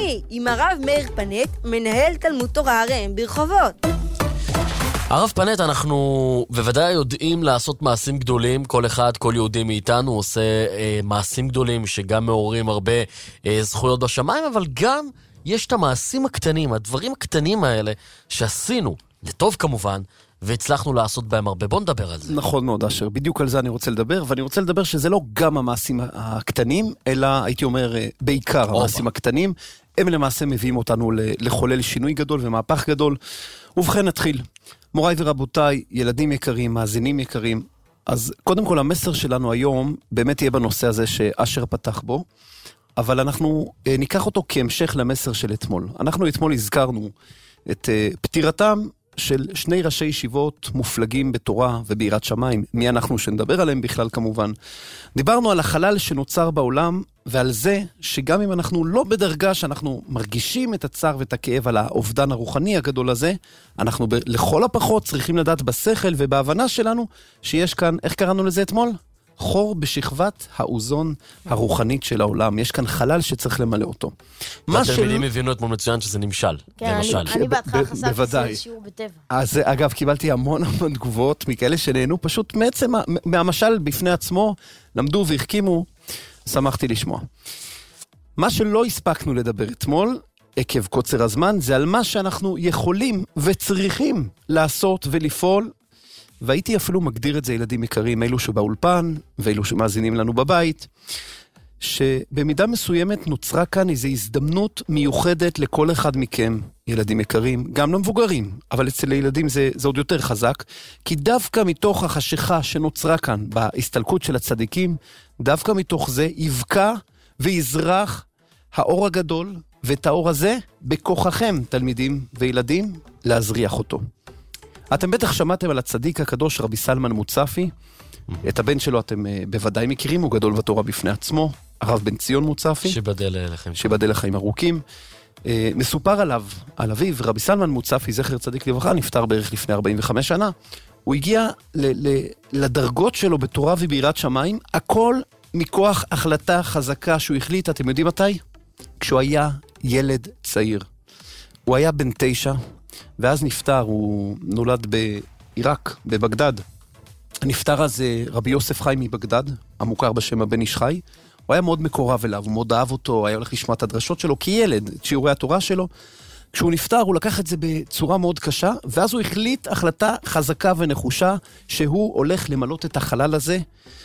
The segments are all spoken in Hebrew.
שני, עם הרב מאיר פנט, מנהל תלמוד תורה ראם ברחובות. הרב פנט, אנחנו בוודאי יודעים לעשות מעשים גדולים, כל אחד, כל יהודי מאיתנו עושה מעשים גדולים שגם מעוררים הרבה זכויות בשמיים, אבל גם יש את המעשים הקטנים, הדברים הקטנים האלה שעשינו, לטוב כמובן, והצלחנו לעשות בהם הרבה. בוא נדבר על זה. נכון מאוד, אשר. בדיוק על זה אני רוצה לדבר, ואני רוצה לדבר שזה לא גם המעשים הקטנים, אלא הייתי אומר בעיקר המעשים הקטנים, הם למעשה מביאים אותנו לחולל שינוי גדול ומהפך גדול. ובכן נתחיל. מוריי ורבותיי, ילדים יקרים, מאזינים יקרים, אז קודם כל המסר שלנו היום באמת יהיה בנושא הזה שאשר פתח בו, אבל אנחנו ניקח אותו כהמשך למסר של אתמול. אנחנו אתמול הזכרנו את פטירתם של שני ראשי ישיבות מופלגים בתורה וביראת שמיים. מי אנחנו שנדבר עליהם בכלל כמובן. דיברנו על החלל שנוצר בעולם, ועל זה שגם אם אנחנו לא בדרגה שאנחנו מרגישים את הצער ואת הכאב על האובדן הרוחני הגדול הזה, אנחנו לכל הפחות צריכים לדעת בשכל ובהבנה שלנו שיש כאן, איך קראנו לזה אתמול? חור בשכבת האוזון הרוחנית של העולם. יש כאן חלל שצריך למלא אותו. והתלמידים הבינו אתמול מצוין שזה נמשל. כן, אני בהתחלה חשבתי שזה שיעור בטבע. אז אגב, קיבלתי המון תגובות מכאלה שנהנו פשוט מעצם, מהמשל בפני עצמו, למדו והחכימו, שמחתי לשמוע. מה שלא הספקנו לדבר אתמול, עקב קוצר הזמן, זה על מה שאנחנו יכולים וצריכים לעשות ולפעול, והייתי אפילו מגדיר את זה, ילדים יקרים, אלו שבאולפן, ואלו שמאזינים לנו בבית, שבמידה מסוימת נוצרה כאן איזו הזדמנות מיוחדת לכל אחד מכם, ילדים יקרים, גם למבוגרים, אבל אצל הילדים זה עוד יותר חזק, כי דווקא מתוך החשיכה שנוצרה כאן, בהסתלקות של הצדיקים, דווקא מתוך זה יבקע ויזרח האור הגדול, ואת האור הזה בכוחכם, תלמידים וילדים, להזריח אותו. אתם בטח שמעתם על הצדיק הקדוש רבי סלמן מוצפי, את הבן שלו אתם בוודאי מכירים, הוא גדול בתורה בפני עצמו, הרב בן ציון מוצפי. שיבדל לחיים ארוכים. מסופר עליו, על אביו, רבי סלמן מוצפי, זכר צדיק לברכה, נפטר בערך לפני 45 שנה. הוא הגיע לדרגות שלו בתורה וביראת שמיים, הכל מכוח החלטה חזקה שהוא החליט, אתם יודעים מתי? כשהוא היה ילד צעיר. הוא היה בן 9, ואז נפטר, הוא נולד בעיראק, בבגדד. נפטר אז רבי יוסף חי מבגדד, המוכר בשם הבן איש חי. הוא היה מאוד מקורב אליו, הוא מאוד אהב אותו, היה הולך לשמוע את הדרשות שלו כילד, את שיעורי התורה שלו. כשהוא נפטר, הוא לקח את זה בצורה מאוד קשה, ואז הוא החליט החלטה חזקה ונחושה, שהוא הולך למלות את החלל הזה,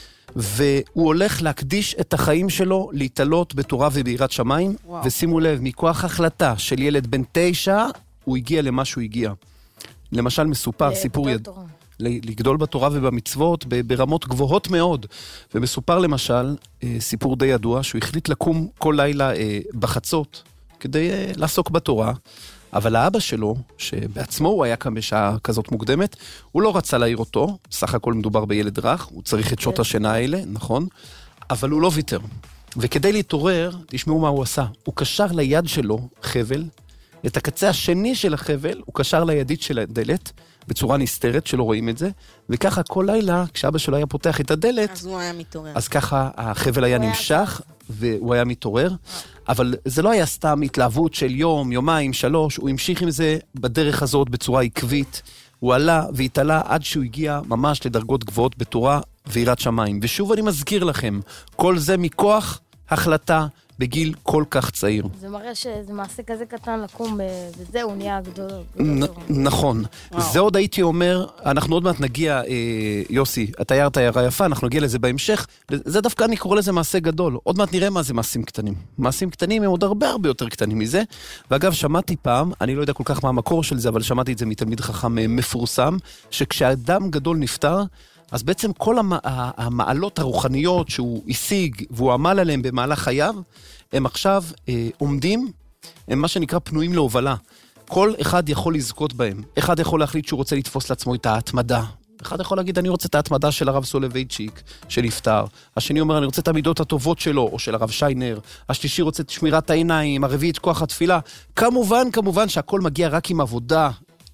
והוא הולך להקדיש את החיים שלו להתעלות בתורה וביראת שמיים, ושימו לב, מכוח החלטה של ילד בן 9, הוא הגיע למה שהוא הגיע. למשל מסופר סיפור לגדול בתורה ובמצוות ברמות גבוהות מאוד. ומסופר למשל סיפור די ידוע, שהוא החליט לקום כל לילה בחצות, כדי לעסוק בתורה, אבל האבא שלו, שבעצמו הוא היה כאן בשעה כזאת מוקדמת, הוא לא רצה להעיר אותו, סך הכל מדובר בילד רך, הוא צריך את שעות השינה האלה, נכון? אבל הוא לא ויתר. וכדי להתעורר, תשמעו מה הוא עשה. הוא קשר ליד שלו חבל, את הקצה השני של החבל, הוא קשר לידית של הדלת, בצורה נסתרת, שלא רואים את זה, וככה כל לילה, כשאבא שלו היה פותח את הדלת, אז הוא היה מתעורר. אז ככה החבל היה נמשך, והוא היה מתעורר, אבל זה לא היה סתם התלהבות של יום, יומיים, 3, הוא המשיך עם זה בדרך הזאת בצורה עקבית, הוא עלה והתעלה עד שהוא הגיע ממש לדרגות גבוהות בתורה ויראת שמיים. ושוב אני מזכיר לכם, כל זה מכוח החלטה בגיל כל כך צעיר. זה מראה שזה מעשה כזה קטן לקום, וזהו, נהיה גדול. נכון. זה עוד הייתי אומר, אנחנו עוד מעט נגיע, יוסי, אתה הערת הערה יפה, אנחנו נגיע לזה בהמשך, זה דווקא אני קורא לזה מעשה גדול. עוד מעט נראה מה זה מעשים קטנים. מעשים קטנים הם עוד הרבה יותר קטנים מזה, ואגב, שמעתי פעם, אני לא יודע כל כך מה המקור של זה, אבל שמעתי את זה מתלמיד חכם מפורסם, שכשאדם גדול נפטר, אז בעצם כל המעלות הרוחניות שהוא השיג והוא עמל עליהם במהלך חייו, הם עכשיו עומדים, הם מה שנקרא פנויים להובלה. כל אחד יכול לזכות בהם. אחד יכול להחליט שהוא רוצה לתפוס לעצמו את ההתמדה. אחד יכול להגיד, אני רוצה את ההתמדה של הרב סולובייצ'יק, שנפטר. השני אומר, אני רוצה את המידות הטובות שלו, או של הרב שיינר. השלישי רוצה את שמירת העיניים, הרביעי את כוח התפילה. כמובן שהכל מגיע רק עם עבודה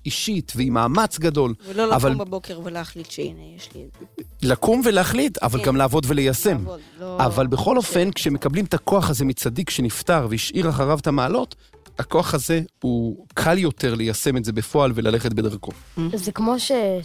אישית ועם מאמץ גדול. ולא לקום בבוקר ולהחליט שהנה, יש לי את זה. לקום ולהחליט, אבל גם לעבוד וליישם. לעבוד, לא- אבל בכל אופן, כשמקבלים את הכוח הזה מצדיק שנפטר והשאיר אחריו את המעלות, הכוח הזה הוא קל יותר ליישם את זה בפועל וללכת בדרכו. זה כמו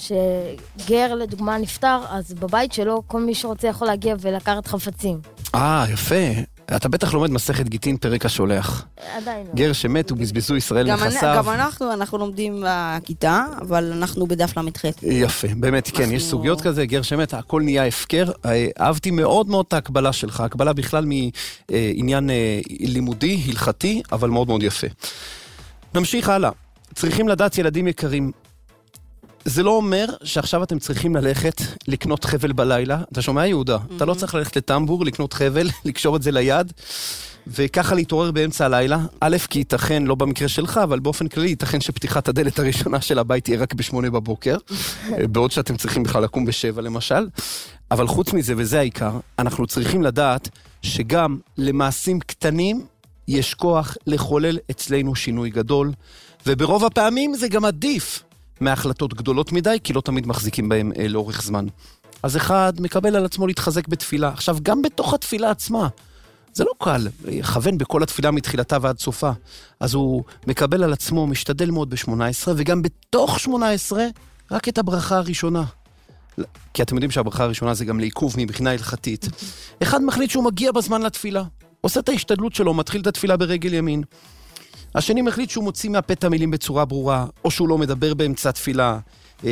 שגר לדוגמה נפטר, אז בבית שלו כל מי שרוצה יכול להגיע ולקחת חפצים. יפה. אתה בטח לומד מסכת גיטין פרק השולח. עדיין לא. גר שמת ובזבזו ישראל נכסיו. גם אנחנו לומדים בכיתה, אבל אנחנו בדף למ"ח. יפה, באמת, כן, יש סוגיות כזה, גר שמת, הכל נהיה הפקר. אהבתי מאוד מאוד את ההקבלה שלך, הקבלה בכלל מעניין לימודי, הלכתי, אבל מאוד מאוד יפה. נמשיך הלאה. צריכים לדעת, ילדים יקרים, זה לא אומר שעכשיו אתם צריכים ללכת לקנות חבל בלילה. אתה שומע, יהודה? אתה לא צריך ללכת לטמבור, לקנות חבל, לקשור את זה ליד, וככה להתעורר באמצע הלילה. א', כי ייתכן, לא במקרה שלך, אבל באופן כללי, ייתכן שפתיחת הדלת הראשונה של הבית תהיה רק ב8 בבוקר, בעוד שאתם צריכים בכלל לקום ב7 למשל. אבל חוץ מזה, וזה העיקר, אנחנו צריכים לדעת שגם למעשים קטנים יש כוח לחולל אצלנו שינוי גדול, וברוב הפעמים זה גם עדיף מהחלטות גדולות מדי, כי לא תמיד מחזיקים בהם לאורך זמן. אז אחד מקבל על עצמו להתחזק בתפילה. עכשיו, גם בתוך התפילה עצמה, זה לא קל, יכוון בכל התפילה מתחילתה ועד סופה. אז הוא מקבל על עצמו, משתדל מאוד ב18, וגם בתוך 18, רק את הברכה הראשונה. כי אתם יודעים שהברכה הראשונה זה גם לעיכוב מבחינה הלכתית. אחד מחליט שהוא מגיע בזמן לתפילה, עושה את ההשתדלות שלו, מתחיל את התפילה ברגל ימין. השני מחליט שהוא מוציא מהפה את המילים בצורה ברורה, או שהוא לא מדבר באמצע תפילה,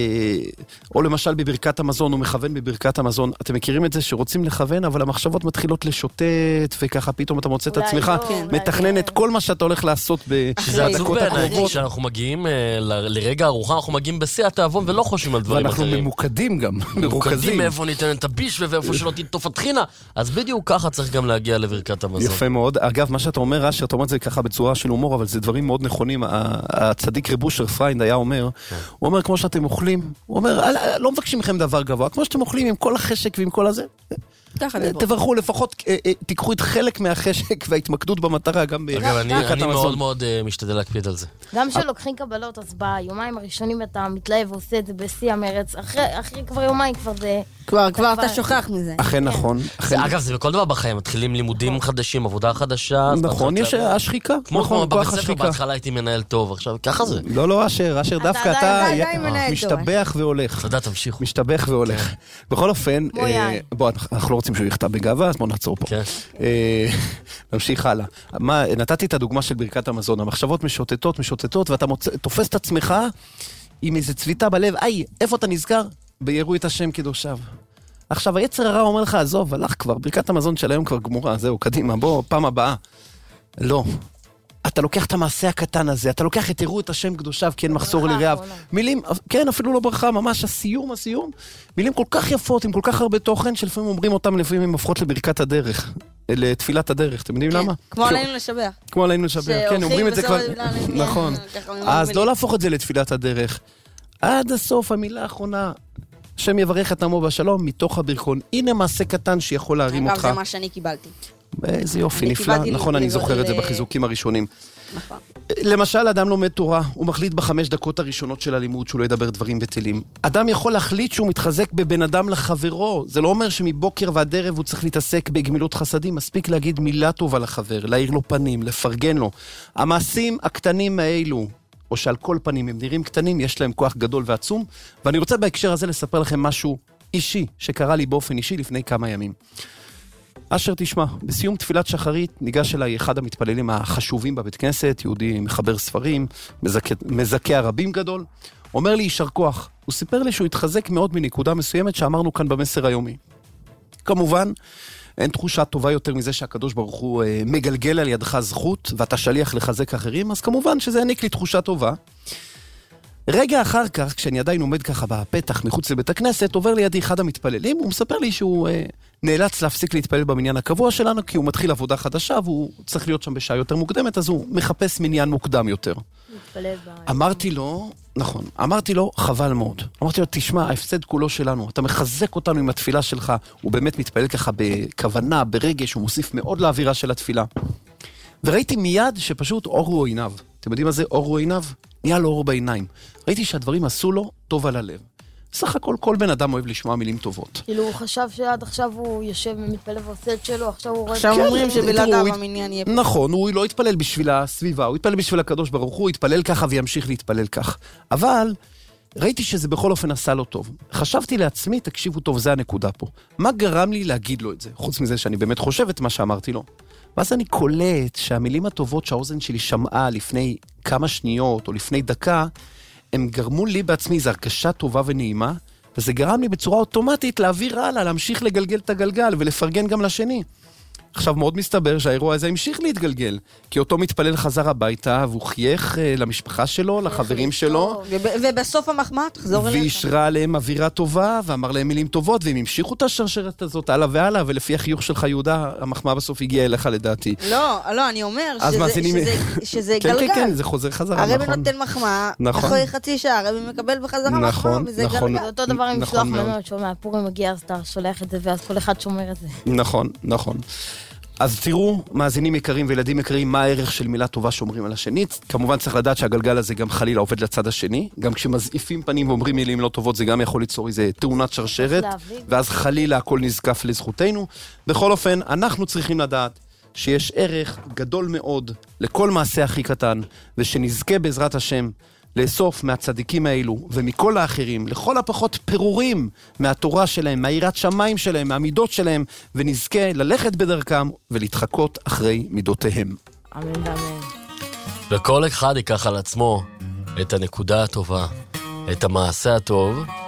או למשל בברכת המזון, הוא מכוון בברכת המזון. אתם מכירים את זה שרוצים לכוון, אבל המחשבות מתחילות לשוטט, וככה פתאום אתה מוצא את עצמך, מתכנן את כל מה שאתה הולך לעשות שזה עצוב בדקות בעיניי, הקרובות. כשאנחנו מגיעים לרגע הארוחה, אנחנו מגיעים בשיא התיאבון ולא חושבים על דברים ואנחנו אחרים. ממוקדים גם, ממוקדים מאיפה ניתן את הביש ואיפה שלא תטוף התחינה. אז בדיוק ככה צריך גם להגיע לברכת המזון. יפה מאוד. אגב, מה שאתה אומר, אשר, אתה אומר את זה ככה בצורה של הומור, אבל זה דברים מאוד נכונים. הצדיק רב אושר פריינד היה אומר, הוא אומר, כמו שאתם אוכלים, הוא אומר, לא מבקשים מכם דבר גבוה, כמו שאתם אוכלים עם כל החשק ועם כל הזה, תברכו, לפחות תיקחו את חלק מהחשק וההתמקדות במטרה גם ברכת המזון. אגב, אני מאוד מאוד משתדל להקפיד על זה. גם כשלוקחים קבלות, אז ביומיים הראשונים אתה מתלהב ועושה את זה בשיא המרץ, אחרי כבר יומיים כבר זה... כבר אתה שוכח מזה. אכן נכון. אגב, זה בכל דבר בחיים, מתחילים לימודים חדשים, עבודה חדשה. נכון, יש השחיקה. כמו בבית ספר, בהתחלה הייתי מנהל טוב, עכשיו ככה זה. לא, אשר דווקא אתה משתבח והולך. תודה, תמשיכו. משתבח והולך. בכל אופן, בוא, אנחנו לא רוצים שהוא יכתב בגאווה, אז בוא נעצור פה. נמשיך הלאה. נתתי את הדוגמה של ברכת המזון, המחשבות משוטטות, ואתה תופס את עצמך עם איזו צביטה בלב, איפה אתה נזכר? ביראו את השם קדושיו. עכשיו, היצר הרע אומר לך, עזוב, הלך כבר, ברכת המזון של היום כבר גמורה, זהו, קדימה, בוא, פעם הבאה. לא. אתה לוקח את המעשה הקטן הזה, אתה לוקח את יראו את השם קדושיו, כי אין מחסור לרעב. מילים, כן, אפילו לא ברכה, ממש הסיום, מילים כל כך יפות, עם כל כך הרבה תוכן, שלפעמים אומרים אותם, לפעמים הם הופכות לברכת הדרך, לתפילת הדרך, אתם יודעים למה? כמו עלינו לשבח. כמו עלינו לשבח, כן, אומרים את זה כבר, נכון. אז לא להפוך את זה לתפילת הדרך. עד הסוף, המילה האחרונה, השם יברך את עמו בשלום, מתוך הברכון. הנה מעשה קטן שיכול להרים אותך. אגב, זה מה שאני קיבלתי. איזה יופי, נפלא. נכון, אני זוכר את זה בחיזוקים הראשונים. נכון. למשל, אדם לומד תורה, הוא מחליט ב5 דקות הראשונות של הלימוד שהוא לא ידבר דברים בטלים. אדם יכול להחליט שהוא מתחזק בבן אדם לחברו. זה לא אומר שמבוקר ועד ערב הוא צריך להתעסק בגמילות חסדים, מספיק להגיד מילה טובה לחבר, להאיר לו פנים, לפרגן לו. המעשים הקטנים האלו, או שעל כל פנים הם נראים קטנים, יש להם כוח גדול ועצום, ואני רוצה בהקשר הזה לספר לכם משהו אישי, שקרה לי באופן אישי לפני כמה ימים. אשר תשמע, בסיום תפילת שחרית ניגש אליי אחד המתפללים החשובים בבית כנסת, יהודי מחבר ספרים, מזכה הרבים גדול, אומר לי יישר כוח. הוא סיפר לי שהוא התחזק מאוד מנקודה מסוימת שאמרנו כאן במסר היומי. כמובן, אין תחושה טובה יותר מזה שהקדוש ברוך הוא מגלגל על ידך זכות, ואתה שליח לחזק אחרים, אז כמובן שזה העניק לי תחושה טובה. רגע אחר כך, כשאני עדיין עומד ככה בפתח מחוץ לבית הכנסת, עובר לידי אחד המתפללים, הוא מספר לי שהוא נאלץ להפסיק להתפלל במניין הקבוע שלנו, כי הוא מתחיל עבודה חדשה, והוא צריך להיות שם בשעה יותר מוקדמת, אז הוא מחפש מניין מוקדם יותר. אמרתי לו, נכון, אמרתי לו, חבל מאוד. אמרתי לו, תשמע, ההפסד כולו שלנו, אתה מחזק אותנו עם התפילה שלך, הוא באמת מתפלל ככה בכוונה, ברגש, הוא מוסיף מאוד לאווירה של התפילה. וראיתי מיד שפשוט אורו עיניו. אתם יודעים מה זה אורו עיניו? נהיה לו אור בעיניים. ראיתי שהדברים עשו לו טוב על הלב. סך הכל, כל בן אדם אוהב לשמוע מילים טובות. כאילו הוא חשב שעד עכשיו הוא יושב ומתפלל ועושה את שלו, עכשיו הוא רואה... עכשיו אומרים שבלעדיו המניין יהיה... נכון, הוא לא יתפלל בשביל הסביבה, הוא יתפלל בשביל הקדוש ברוך הוא, יתפלל ככה וימשיך להתפלל כך. אבל ראיתי שזה בכל אופן עשה לו טוב. חשבתי לעצמי, תקשיבו טוב, זה הנקודה פה. מה גרם לי להגיד לו את זה? חוץ מזה שאני באמת חושב את מה שאמרתי לו. ואז אני קולט שהמילים הטובות שהאוזן שלי שמעה לפני כמה שניות או לפני דקה, הם גרמו לי בעצמי איזו הרגשה טובה ונעימה, וזה גרם לי בצורה אוטומטית להעביר הלאה, להמשיך לגלגל את הגלגל ולפרגן גם לשני. עכשיו מאוד מסתבר שהאירוע הזה המשיך להתגלגל, כי אותו מתפלל חזר הביתה, והוא חייך למשפחה שלו, לחברים שלו. ובסוף המחמאה תחזור אליך. וישרה עליהם אווירה טובה, ואמר להם מילים טובות, והם המשיכו את השרשרת הזאת הלאה והלאה, ולפי החיוך שלך יהודה, המחמאה בסוף הגיעה אליך לדעתי. לא, אני אומר שזה כן, גלגל. כן, זה חוזר חזרה, נכון. הרבי נותן מחמאה, אחרי חצי שעה הרבי מקבל בחזרה מחמאה, וזה גלגל. זה אותו דבר עם משלוח מנות, שומע, פורים מגיע, אז אתה שולח את זה, ואז כל אחד שומר את זה. נכון, נכון. אז תראו, מאזינים יקרים וילדים יקרים, מה הערך של מילה טובה שאומרים על השני. כמובן צריך לדעת שהגלגל הזה גם חלילה עובד לצד השני. גם כשמזעיפים פנים ואומרים מילים לא טובות, זה גם יכול ליצור איזה תאונת שרשרת. ואז חלילה הכל נזקף לזכותנו. בכל אופן, אנחנו צריכים לדעת שיש ערך גדול מאוד לכל מעשה הכי קטן, ושנזכה בעזרת השם לאסוף מהצדיקים האלו ומכל האחרים, לכל הפחות פירורים מהתורה שלהם, מהיראת שמיים שלהם, מהמידות שלהם, ונזכה ללכת בדרכם ולהתחקות אחרי מידותיהם. אמן ואמן. וכל אחד ייקח על עצמו את הנקודה הטובה, את המעשה הטוב,